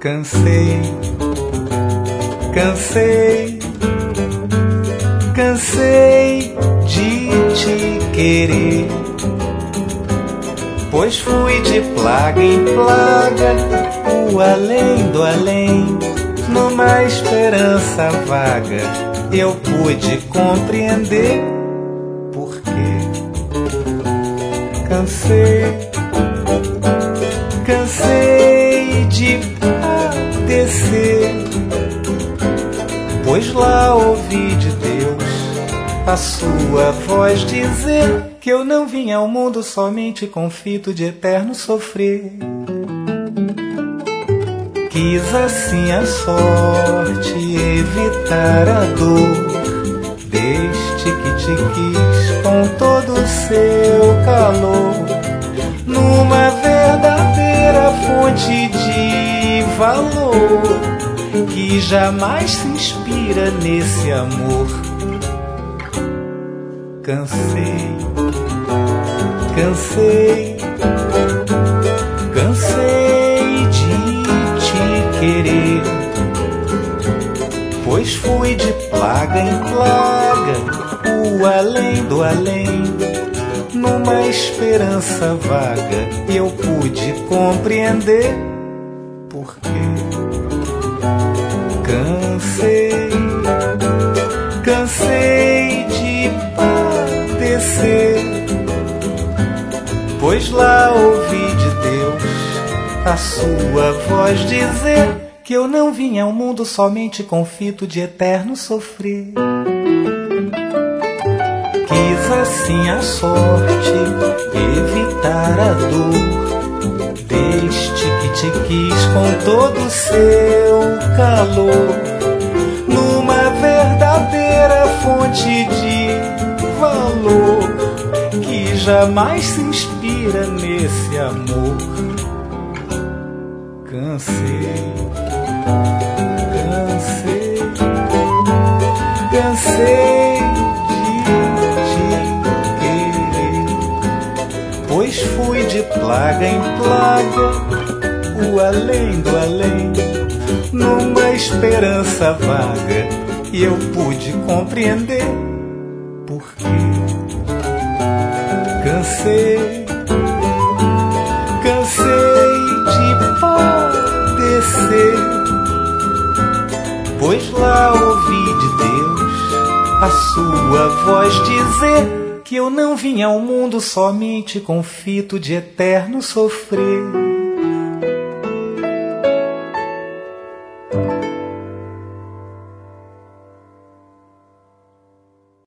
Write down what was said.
Cansei, cansei, cansei de te querer, pois fui de plaga em plaga, o além do além, numa esperança vaga, eu pude compreender por quê. Cansei, cansei de padecer, pois lá ouvi de Deus a sua voz dizer que eu não vim ao mundo somente com fito de eterno sofrer. Quis assim a sorte evitar a dor deste que te quis com todo o seu calor, numa verdadeira fonte de valor que jamais se inspira nesse amor. Cansei, cansei, cansei de te querer, pois fui de plaga em plaga, o além do além, numa esperança vaga, eu pude compreender por quê. Cansei, cansei de padecer, pois lá ouvi de Deus a sua voz dizer que eu não vim ao mundo somente com fito de eterno sofrer. Quis assim a sorte evitar a dor deste que te quis com todo o seu calor, numa verdadeira fonte de valor que jamais se inspira nesse amor. Cansei, cansei, cansei pois fui de plaga em plaga, o além do além, numa esperança vaga, e eu pude compreender por quê. Cansei, cansei de padecer, pois lá ouvi de Deus a sua voz dizer que eu não vim ao mundo somente com fito de eterno sofrer.